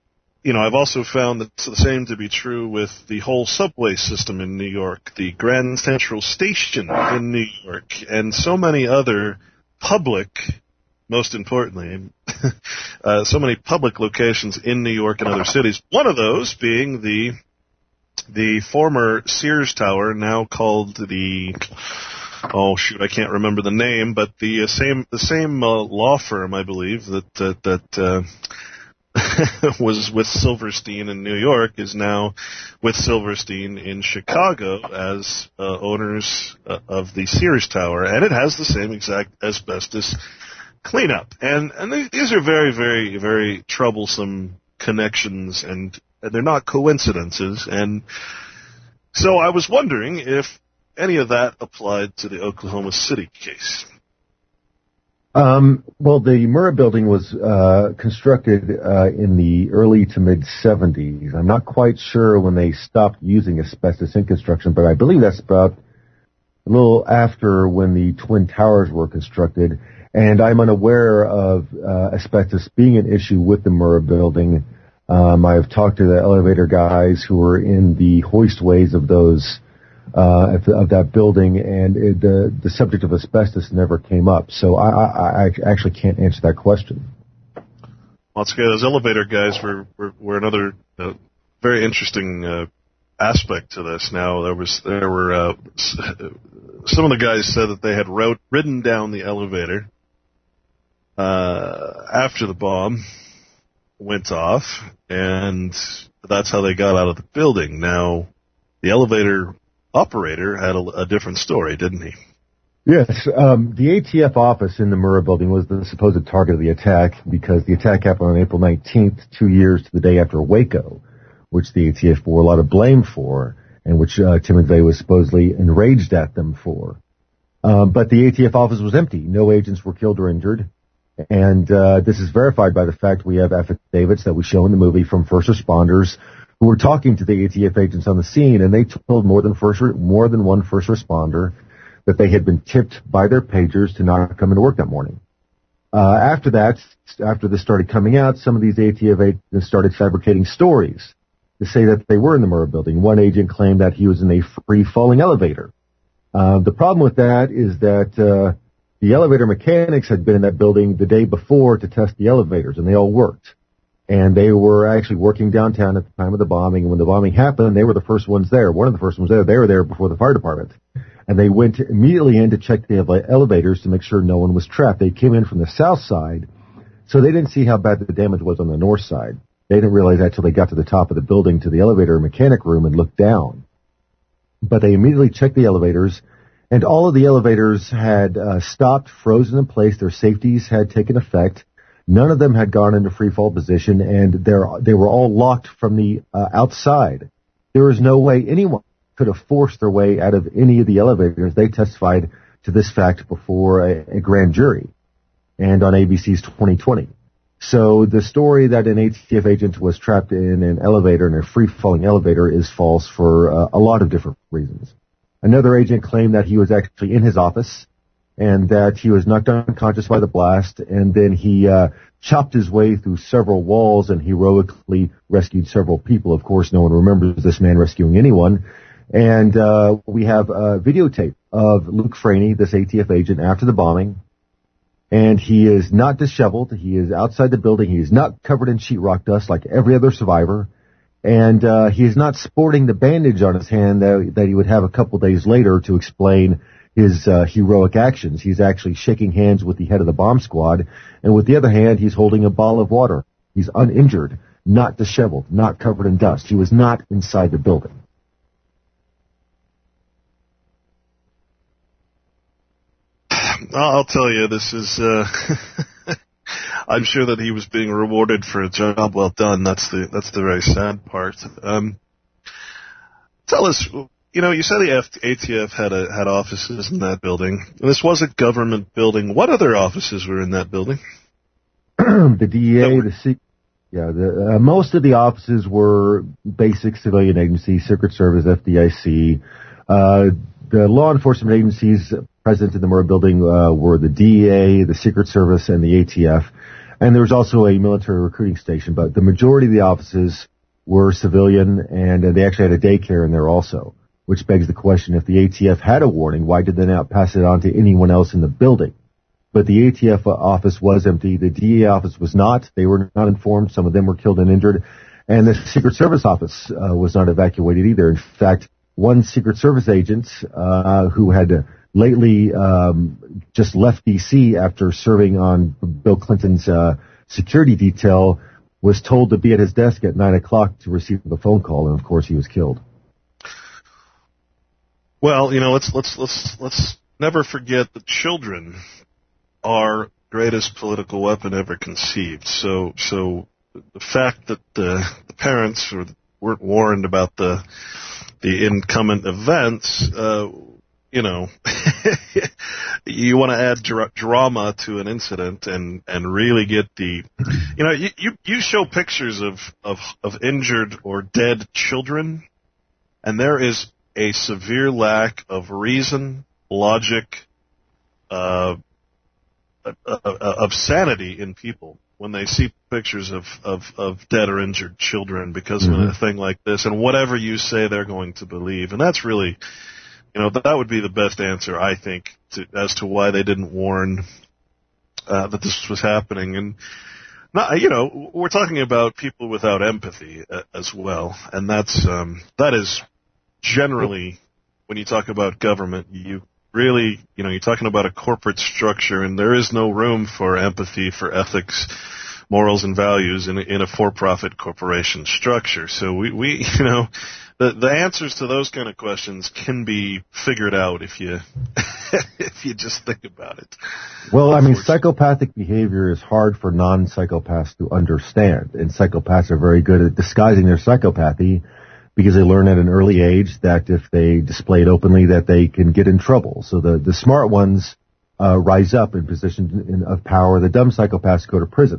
you know, I've also found that the same to be true with the whole subway system in New York, the Grand Central Station in New York, and so many other public, most importantly, uh, so many public locations in New York and other cities. One of those being the the former Sears Tower, now called the, oh shoot, I can't remember the name, but the uh, same the same uh, law firm, I believe, that uh, that uh, was with Silverstein in New York is now with Silverstein in Chicago as uh, owners uh, of the Sears Tower, and it has the same exact asbestos cleanup. And and these are very, very, very troublesome connections, and they're not coincidences. And so I was wondering if any of that applied to the Oklahoma City case. Um, well, the Murrah building was uh, constructed uh, in the early to mid seventies. I'm not quite sure when they stopped using asbestos in construction, but I believe that's about a little after when the Twin Towers were constructed. And I'm unaware of uh, asbestos being an issue with the Murrah building. Um, I've talked to the elevator guys who were in the hoistways of those uh, of that building, and it, the the subject of asbestos never came up. So I, I, I actually can't answer that question. Well, it's good. Those elevator guys were were, were another uh, very interesting uh, aspect to this. Now there was there were uh, some of the guys said that they had rode, ridden down the elevator uh, after the bomb went off, and that's how they got out of the building. Now, the elevator operator had a, a different story, didn't he? Yes. Um, the A T F office in the Murrah building was the supposed target of the attack because the attack happened on April nineteenth, two years to the day after Waco, which the A T F bore a lot of blame for, and which uh, Tim McVeigh was supposedly enraged at them for. Um, but the A T F office was empty. No agents were killed or injured. And uh, this is verified by the fact we have affidavits that we show in the movie from first responders who were talking to the A T F agents on the scene, and they told more than first re- more than one first responder that they had been tipped by their pagers to not come into work that morning. Uh, after that, after this started coming out, some of these A T F agents started fabricating stories to say that they were in the Murrah building. One agent claimed that he was in a free-falling elevator. Uh, the problem with that is that uh, the elevator mechanics had been in that building the day before to test the elevators, and they all worked. And they were actually working downtown at the time of the bombing, and when the bombing happened, they were the first ones there. One of the first ones there. They were there before the fire department. And they went immediately in to check the ele- elevators to make sure no one was trapped. They came in from the south side, so they didn't see how bad the damage was on the north side. They didn't realize that until they got to the top of the building, to the elevator mechanic room, and looked down. But they immediately checked the elevators, and all of the elevators had uh, stopped, frozen in place. Their safeties had taken effect. None of them had gone into free fall position, and they were all locked from the uh, outside. There was no way anyone could have forced their way out of any of the elevators. They testified to this fact before a, a grand jury and on A B C's twenty twenty. So the story that an A T F agent was trapped in an elevator, in a free-falling elevator, is false for uh, a lot of different reasons. Another agent claimed that he was actually in his office and that he was knocked unconscious by the blast, and then he uh, chopped his way through several walls and heroically rescued several people. Of course, no one remembers this man rescuing anyone. And uh, we have a videotape of Luke Franey, this A T F agent, after the bombing. And he is not disheveled. He is outside the building. He is not covered in sheetrock dust like every other survivor. And uh, he is not sporting the bandage on his hand that, that he would have a couple days later to explain his uh, heroic actions. He's actually shaking hands with the head of the bomb squad. And with the other hand, he's holding a bottle of water. He's uninjured, not disheveled, not covered in dust. He was not inside the building. I'll tell you, this is, uh, I'm sure that he was being rewarded for a job well done. That's the, that's the very sad part. Um, tell us, you know, you said the F- A T F had a, had offices in that building. This was a government building. What other offices were in that building? The D E A, the C, yeah, the, uh, most of the offices were basic civilian agencies, Secret Service, F D I C, uh, the law enforcement agencies present in the Murrah building uh, were the D E A, the Secret Service, and the A T F. And there was also a military recruiting station, but the majority of the offices were civilian, and uh, they actually had a daycare in there also, which begs the question, if the A T F had a warning, why did they not pass it on to anyone else in the building? But the A T F office was empty. The D E A office was not. They were not informed. Some of them were killed and injured. And the Secret Service office uh, was not evacuated either. In fact, one Secret Service agent uh, who had lately um, just left D C after serving on Bill Clinton's uh, security detail was told to be at his desk at nine o'clock to receive the phone call, and of course he was killed. Well, you know, let's let's let's let's never forget that children are greatest political weapon ever conceived. So so the fact that the, the parents or weren't warned about the the incoming events, uh, you know, you want to add dra- drama to an incident and, and really get the, you know, you, you, you show pictures of, of, of injured or dead children, and there is a severe lack of reason, logic, uh, uh, uh, of sanity in people when they see pictures of, of, of dead or injured children because mm-hmm. of a thing like this, and whatever you say they're going to believe. And that's really, you know, that would be the best answer, I think, to, as to why they didn't warn uh, that this was happening. And, not, you know, we're talking about people without empathy uh, as well, and that's um, that is generally, when you talk about government, you really, you know, you're talking about a corporate structure, and there is no room for empathy, for ethics, morals, and values in a, in a for-profit corporation structure. So we, we you know, the the answers to those kind of questions can be figured out if you if you just think about it. Well, I mean, psychopathic behavior is hard for non-psychopaths to understand, and psychopaths are very good at disguising their psychopathy because they learn at an early age that if they display it openly, that they can get in trouble. So the the smart ones uh, rise up in positions in, of power. The dumb psychopaths go to prison.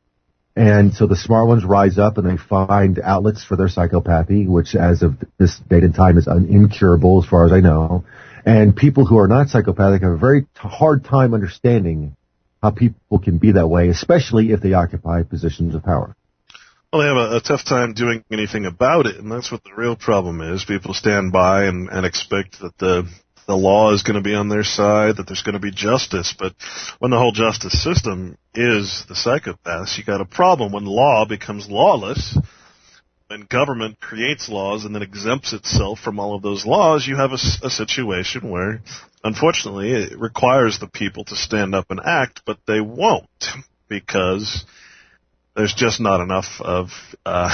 And so the smart ones rise up and they find outlets for their psychopathy, which as of this date and time is un- incurable as far as I know. And people who are not psychopathic have a very t- hard time understanding how people can be that way, especially if they occupy positions of power. Well, they have a, a tough time doing anything about it, and that's what the real problem is. People stand by and, and expect that the the law is going to be on their side, that there's going to be justice. But when the whole justice system is the psychopaths, you got a problem when law becomes lawless. When government creates laws and then exempts itself from all of those laws, you have a, a situation where, unfortunately, it requires the people to stand up and act, but they won't because there's just not enough of uh,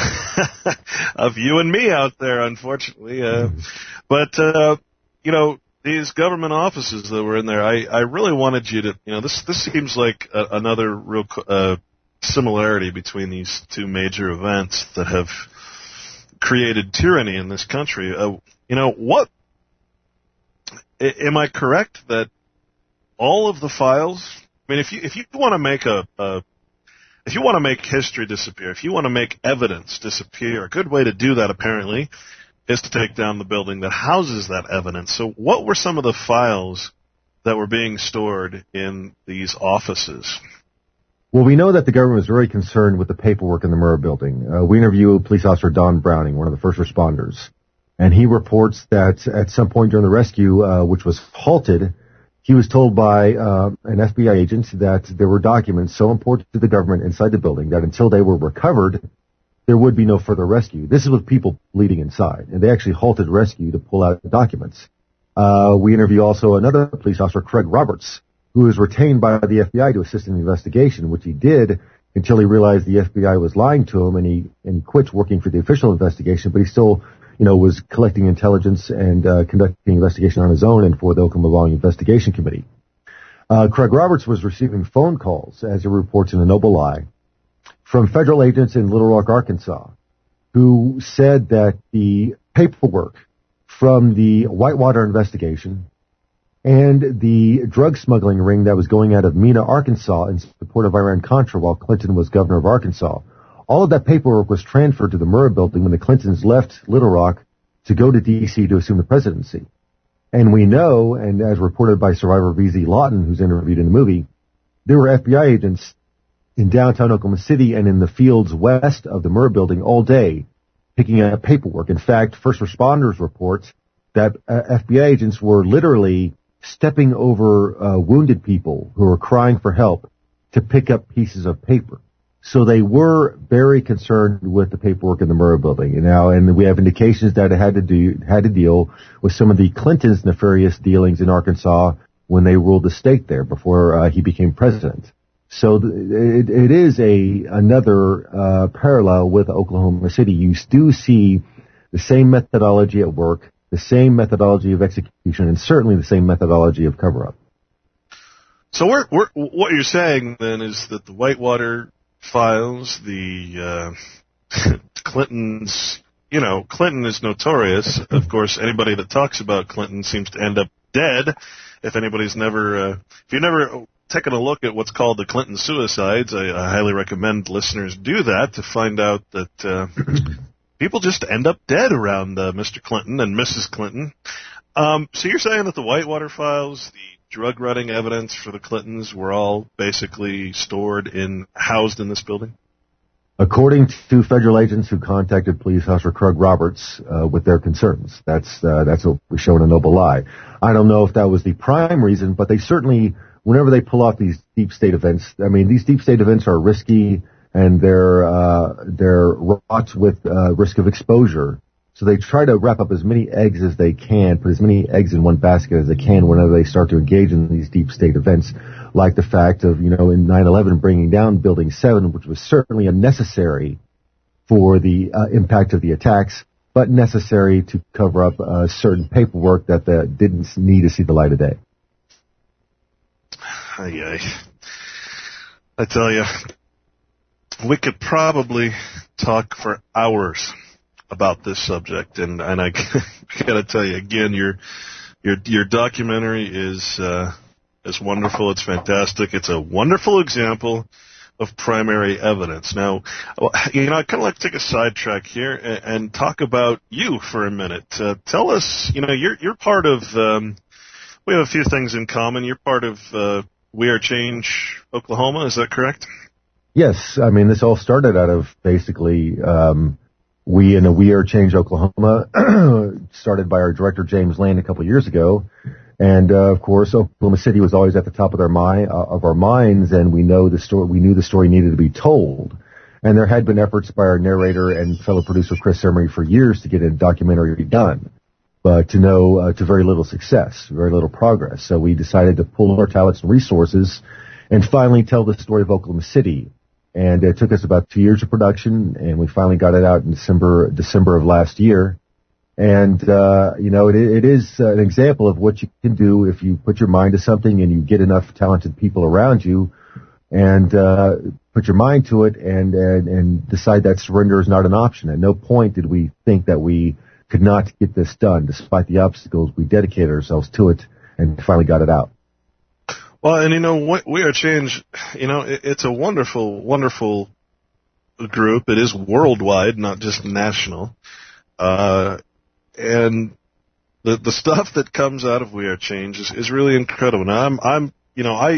of you and me out there, unfortunately. Uh, but, uh, you know, these government offices that were in there, I, I really wanted you to, you know, this this seems like a, another real uh, similarity between these two major events that have created tyranny in this country. Uh, you know, what, am I correct that all of the files, I mean, if you if you want to make a, a if you want to make history disappear, if you want to make evidence disappear, a good way to do that apparently is to take down the building that houses that evidence. So what were some of the files that were being stored in these offices? Well, we know that the government was very concerned with the paperwork in the Murrah building. Uh, we interviewed police officer Don Browning, one of the first responders, and he reports that at some point during the rescue, uh, which was halted, he was told by uh, an F B I agent that there were documents so important to the government inside the building that until they were recovered, there would be no further rescue. This is with people bleeding inside, and they actually halted rescue to pull out the documents. Uh, we interview also another police officer, Craig Roberts, who was retained by the F B I to assist in the investigation, which he did until he realized the F B I was lying to him, and he and he quit working for the official investigation, but he still, you know, was collecting intelligence and uh, conducting investigation on his own and for the Oklahoma Long Investigation Committee. Uh, Craig Roberts was receiving phone calls, as he reports in A Noble Lie, from federal agents in Little Rock, Arkansas, who said that the paperwork from the Whitewater investigation and the drug smuggling ring that was going out of Mena, Arkansas in support of Iran-Contra while Clinton was governor of Arkansas, all of that paperwork was transferred to the Murrah building when the Clintons left Little Rock to go to D C to assume the presidency. And we know, and as reported by survivor V Z Lawton, who's interviewed in the movie, there were F B I agents in downtown Oklahoma City and in the fields west of the Murrah building all day, picking up paperwork. In fact, first responders report that uh, F B I agents were literally stepping over uh, wounded people who were crying for help to pick up pieces of paper. So they were very concerned with the paperwork in the Murrah building. Now, and we have indications that it had to do had to deal with some of the Clintons' nefarious dealings in Arkansas when they ruled the state there before uh, he became president. So th- it, it is a another uh, parallel with Oklahoma City. You do see the same methodology at work, the same methodology of execution, and certainly the same methodology of cover-up. So we're, we're, what you're saying then is that the Whitewater files, the uh, Clintons, you know, Clinton is notorious. Of course, anybody that talks about Clinton seems to end up dead. If anybody's never, uh, if you've never taken a look at what's called the Clinton suicides, I, I highly recommend listeners do that to find out that uh, people just end up dead around uh, Mister Clinton and Missus Clinton. Um, so you're saying that the Whitewater files, the drug running evidence for the Clintons were all basically stored in, housed in this building? According to federal agents who contacted police officer Krug Roberts uh, with their concerns. That's uh, that's what was shown in Noble Lie. I don't know if that was the prime reason, but they certainly, whenever they pull off these deep state events, I mean, these deep state events are risky and they're uh, they're wrought with uh, risk of exposure. So they try to wrap up as many eggs as they can, put as many eggs in one basket as they can whenever they start to engage in these deep state events, like the fact of, you know, in nine eleven bringing down Building seven, which was certainly unnecessary for the uh, impact of the attacks, but necessary to cover up uh, certain paperwork that uh, didn't need to see the light of day. Aye, aye. I tell you, we could probably talk for hours about this subject, and and I gotta tell you again, your your your documentary is uh, is wonderful. It's fantastic. It's a wonderful example of primary evidence. Now, you know, I kind of like to take a sidetrack here and, and talk about you for a minute. Uh, tell us, you know, you're you're part of. Um, we have a few things in common. You're part of uh, We Are Change Oklahoma. Is that correct? Yes, I mean, this all started out of basically. Um, We in the We Are Change Oklahoma, started by our director James Lane a couple of years ago, and uh, of course Oklahoma City was always at the top of their mind, uh, of our minds, and we know the story. We knew the story needed to be told, and there had been efforts by our narrator and fellow producer Chris Emery for years to get a documentary done, but to no uh, to very little success, very little progress. So we decided to pull our talents and resources, and finally tell the story of Oklahoma City. And it took us about two years of production, and we finally got it out in December December of last year. And, uh, you know, it, it is an example of what you can do if you put your mind to something and you get enough talented people around you and uh, put your mind to it and, and, and decide that surrender is not an option. At no point did we think that we could not get this done. Despite the obstacles, we dedicated ourselves to it and finally got it out. Well, and you know, what We Are Change, you know, it, it's a wonderful, wonderful group. It is worldwide, not just national. Uh, and the the stuff that comes out of We Are Change is, is really incredible. Now, I'm, I'm, you know, I,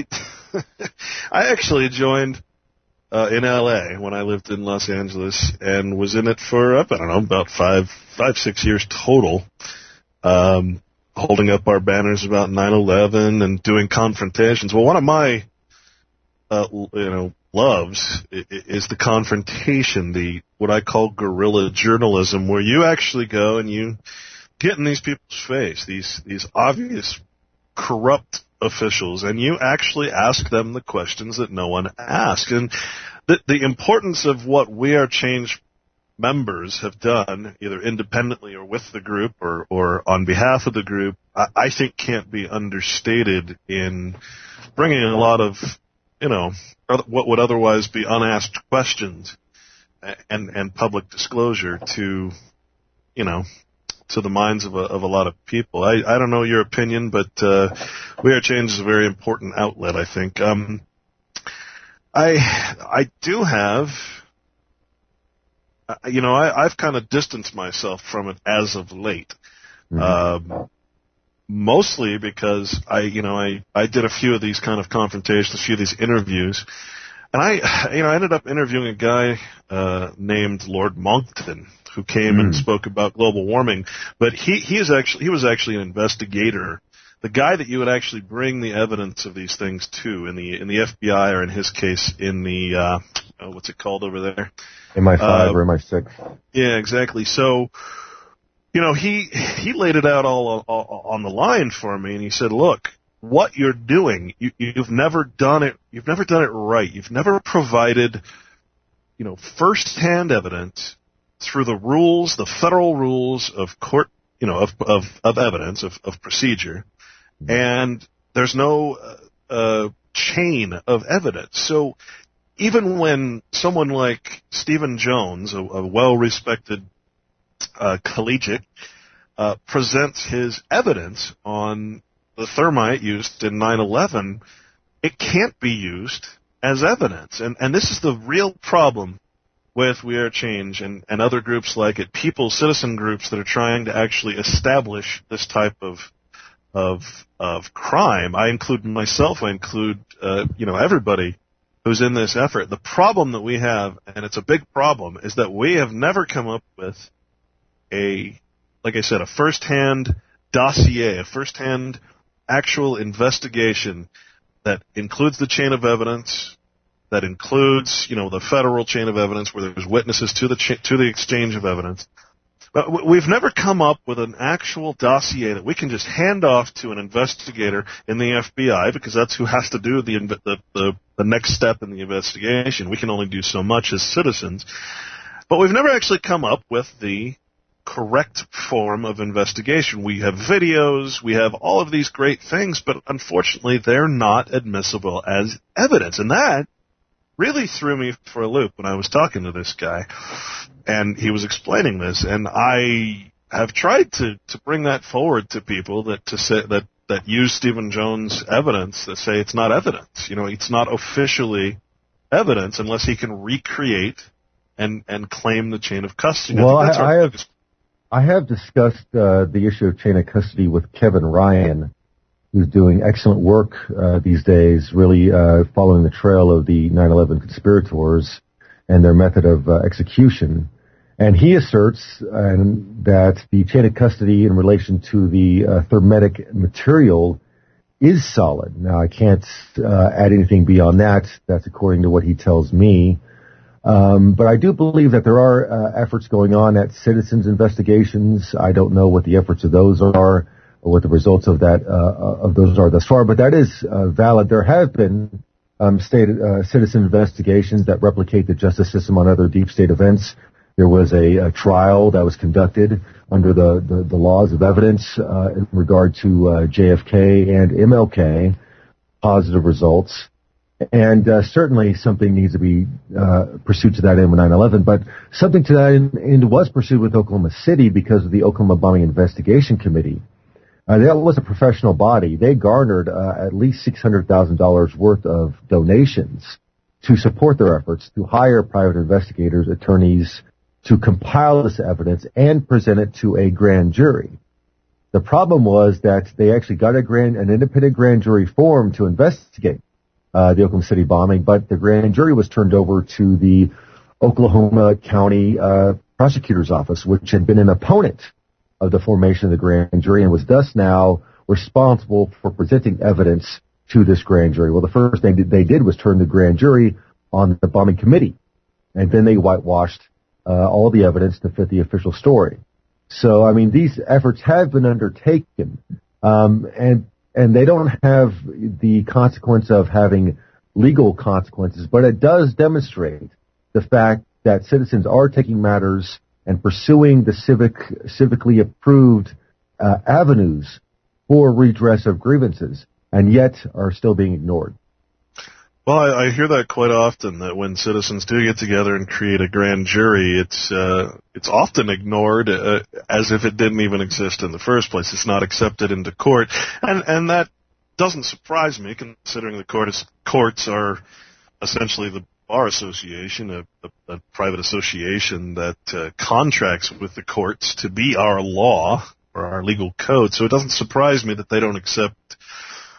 I actually joined uh, in L A when I lived in Los Angeles and was in it for, I don't know, about five, five, six years total. Um, holding up our banners about nine eleven and doing confrontations. Well, one of my, uh, you know, loves is the confrontation, the what I call guerrilla journalism, where you actually go and you get in these people's face, these these obvious corrupt officials, and you actually ask them the questions that no one asks. And the, the importance of what We Are Change members have done, either independently or with the group or, or on behalf of the group, I, I think can't be understated in bringing a lot of, you know, what would otherwise be unasked questions and, and public disclosure to, you know, to the minds of a, of a lot of people. I, I don't know your opinion, but uh, We Are Change is a very important outlet, I think. Um, I I do have... You know, I, I've kind of distanced myself from it as of late, mm-hmm. um, mostly because I, you know, I, I did a few of these kind of confrontations, a few of these interviews, And I, you know, I ended up interviewing a guy uh, named Lord Monckton, who came mm. and spoke about global warming. But he, he is actually he was actually an investigator, the guy that you would actually bring the evidence of these things to in the in the F B I, or in his case in the uh, oh, what's it called over there? M I five uh, or M I six. Yeah, exactly. So, you know, he he laid it out all, all on the line for me, and he said, "Look, what you're doing, you, you've never done it. You've never done it right. You've never provided, you know, first-hand evidence through the rules, the federal rules of court, you know, of of, of evidence, of, of procedure, and there's no uh, uh, chain of evidence. So even when someone like Stephen Jones, a, a well-respected uh, collegiate, uh, presents his evidence on the thermite used in nine eleven, it can't be used as evidence. And, and this is the real problem with We Are Change and, and other groups like it, people, citizen groups that are trying to actually establish this type of of of crime. I include myself, I include, uh, you know, everybody who's in this effort. The problem that we have, and it's a big problem, is that we have never come up with a, like I said, a first-hand dossier, a first-hand actual investigation that includes the chain of evidence, that includes, you know, the federal chain of evidence where there's witnesses to the cha- to the exchange of evidence. But we've never come up with an actual dossier that we can just hand off to an investigator in the F B I, because that's who has to do the the the, the next step in the investigation. We can only do so much as citizens. But we've never actually come up with the correct form of investigation. We have videos, we have all of these great things, but unfortunately they're not admissible as evidence. And that really threw me for a loop when I was talking to this guy, and he was explaining this, and I have tried to, to bring that forward to people that to say that, that use Stephen Jones evidence, that say it's not evidence. You know, it's not officially evidence unless he can recreate and, and claim the chain of custody. Well, I, I, I have I have discussed uh, the issue of chain of custody with Kevin Ryan, who's doing excellent work uh, these days, really uh, following the trail of the nine eleven conspirators and their method of uh, execution. And he asserts uh, that the chain of custody in relation to the uh, thermetic material is solid. Now, I can't uh, add anything beyond that. That's according to what he tells me. Um, but I do believe that there are uh, efforts going on at citizens' investigations. I don't know what the efforts of those are, or what the results of that uh, of those are thus far, but that is uh, valid. There have been um, state uh, citizen investigations that replicate the justice system on other deep state events. There was a, a trial that was conducted under the, the, the laws of evidence uh, in regard to uh, J F K and M L K, positive results. And uh, certainly something needs to be uh, pursued to that end with nine eleven, but something to that end, end was pursued with Oklahoma City because of the Oklahoma Bombing Investigation Committee. Uh, that was a professional body. They garnered uh, at least six hundred thousand dollars worth of donations to support their efforts to hire private investigators, attorneys, to compile this evidence and present it to a grand jury. The problem was that they actually got a grand, an independent grand jury formed to investigate uh, the Oklahoma City bombing, but the grand jury was turned over to the Oklahoma County uh, Prosecutor's Office, which had been an opponent of the formation of the grand jury and was thus now responsible for presenting evidence to this grand jury. Well, the first thing they did was turn the grand jury on the bombing committee, and then they whitewashed uh, all the evidence to fit the official story. So, I mean, these efforts have been undertaken, um, and and they don't have the consequence of having legal consequences, but it does demonstrate the fact that citizens are taking matters and pursuing the civic, civically approved uh, avenues for redress of grievances, and yet are still being ignored. Well, I, I hear that quite often, that when citizens do get together and create a grand jury, it's uh, it's often ignored uh, as if it didn't even exist in the first place. It's not accepted into court, and and that doesn't surprise me, considering the court is, courts are essentially the Bar Association, a, a, a private association that uh, contracts with the courts to be our law or our legal code. So it doesn't surprise me that they don't accept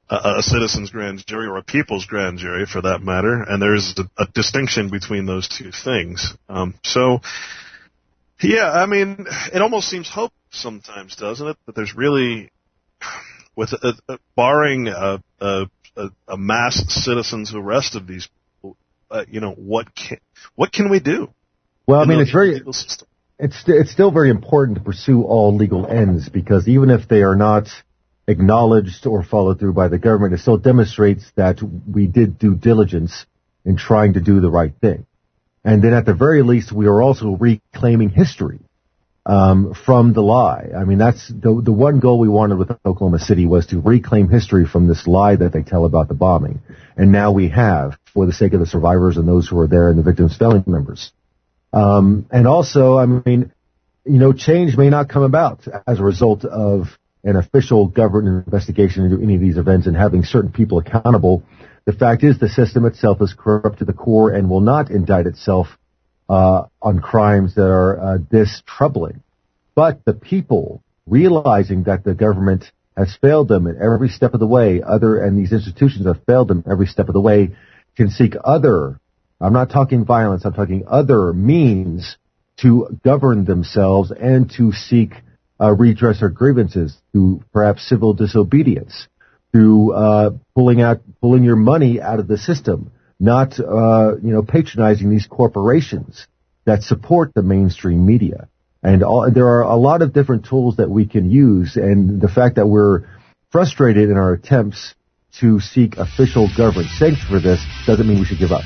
a, a citizen's grand jury or a people's grand jury, for that matter, and there's a, a distinction between those two things. Um, so, yeah, I mean, it almost seems hopeless sometimes, doesn't it? That there's really, with uh, uh, barring a, a, a mass citizens arrest of these people, uh, you know, what can what can we do? Well, I mean, it's very it's it's still very important to pursue all legal ends, because even if they are not acknowledged or followed through by the government, it still demonstrates that we did due diligence in trying to do the right thing. And then at the very least, we are also reclaiming history um, from the lie. I mean, that's the the one goal we wanted with Oklahoma City, was to reclaim history from this lie that they tell about the bombing. And now we have, for the sake of the survivors and those who are there and the victims' family members. Um, and also, I mean, you know, change may not come about as a result of an official government investigation into any of these events and having certain people accountable. The fact is, the system itself is corrupt to the core and will not indict itself uh, on crimes that are uh, this troubling. But the people, realizing that the government has failed them at every step of the way, other and these institutions have failed them every step of the way, can seek other, I'm not talking violence, I'm talking other means to govern themselves and to seek uh, redress their grievances through perhaps civil disobedience, through uh, pulling out, pulling your money out of the system, not, uh, you know, patronizing these corporations that support the mainstream media. And all, there are a lot of different tools that we can use, and the fact that we're frustrated in our attempts to seek official government sanction for this doesn't mean we should give up.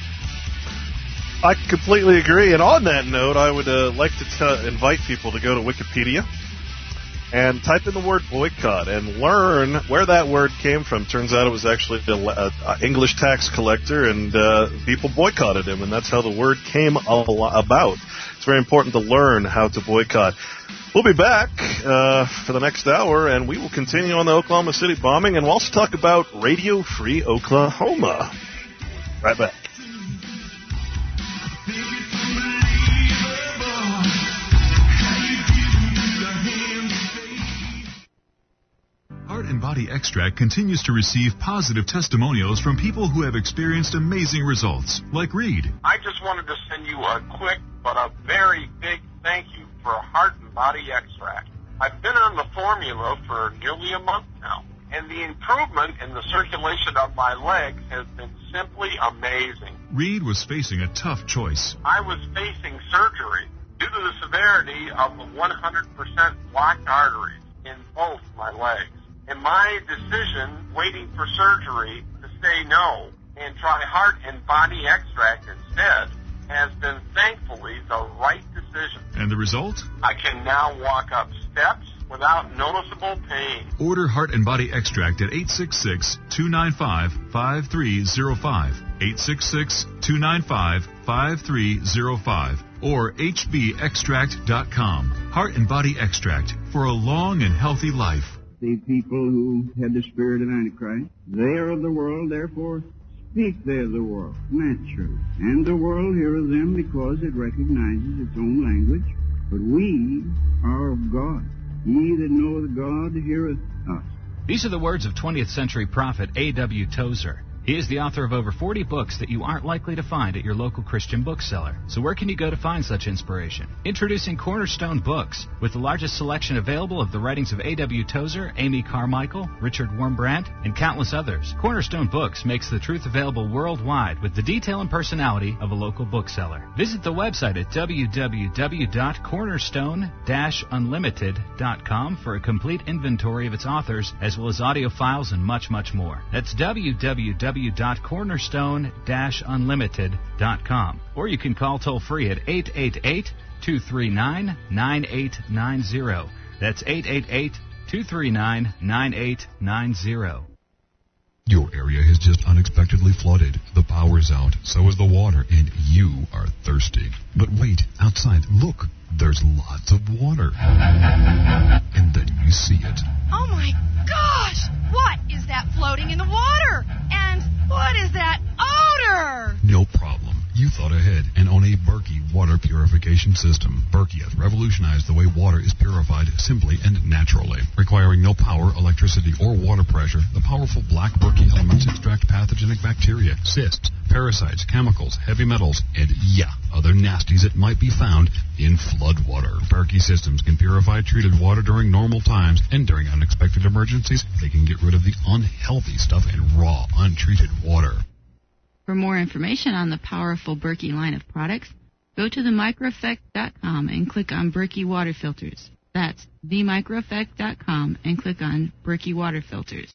I completely agree. And on that note, I would uh, like to t- invite people to go to Wikipedia and type in the word boycott and learn where that word came from. Turns out it was actually an English tax collector, and uh, people boycotted him, and that's how the word came about. It's very important to learn how to boycott. We'll be back uh, for the next hour, and we will continue on the Oklahoma City bombing, and we'll also talk about Radio Free Oklahoma. Right back. Heart and Body Extract continues to receive positive testimonials from people who have experienced amazing results, like Reed. I just wanted to send you a quick but a very big thank you for Heart and Body Extract. I've been on the formula for nearly a month now, and the improvement in the circulation of my legs has been simply amazing. Reed was facing a tough choice. I was facing surgery due to the severity of the one hundred percent blocked arteries in both my legs. And my decision, waiting for surgery, to say no and try Heart and Body Extract instead, has been thankfully the right decision. And the result? I can now walk up steps without noticeable pain. Order Heart and Body Extract at eight six six, two nine five, five three zero five, eight six six, two nine five, five three zero five, or h b extract dot com. Heart and Body Extract for a long and healthy life. The people who had the spirit of Antichrist, they are of the world, therefore speak they of the world. And that's true. And the world heareth them because it recognizes its own language. But we are of God. He that knoweth God heareth us. These are the words of twentieth century prophet A W Tozer. He is the author of over forty books that you aren't likely to find at your local Christian bookseller. So where can you go to find such inspiration? Introducing Cornerstone Books, with the largest selection available of the writings of A W Tozer, Amy Carmichael, Richard Wurmbrand, and countless others. Cornerstone Books makes the truth available worldwide with the detail and personality of a local bookseller. Visit the website at w w w dot cornerstone dash unlimited dot com for a complete inventory of its authors, as well as audio files and much, much more. That's w w w dot cornerstone dash unlimited dot com. Or you can call toll-free at eight eight eight, two three nine, nine eight nine zero. That's eight eight eight, two three nine, nine eight nine zero. Your area has just unexpectedly flooded. The power's out, so is the water, and you are thirsty. But wait, outside, look, there's lots of water. And then you see it. Oh my gosh! What is that floating in the water? And what is that odor? No problem. You thought ahead and own a Berkey water purification system. Berkey has revolutionized the way water is purified simply and naturally. Requiring no power, electricity, or water pressure, the powerful black Berkey elements extract pathogenic bacteria, cysts, parasites, chemicals, heavy metals, and, yeah, other nasties that might be found in flood water. Berkey systems can purify treated water during normal times, and during unexpected emergencies, they can get rid of the unhealthy stuff in raw, untreated water. For more information on the powerful Berkey line of products, go to the micro effect dot com and click on Berkey Water Filters. That's the micro effect dot com and click on Berkey Water Filters.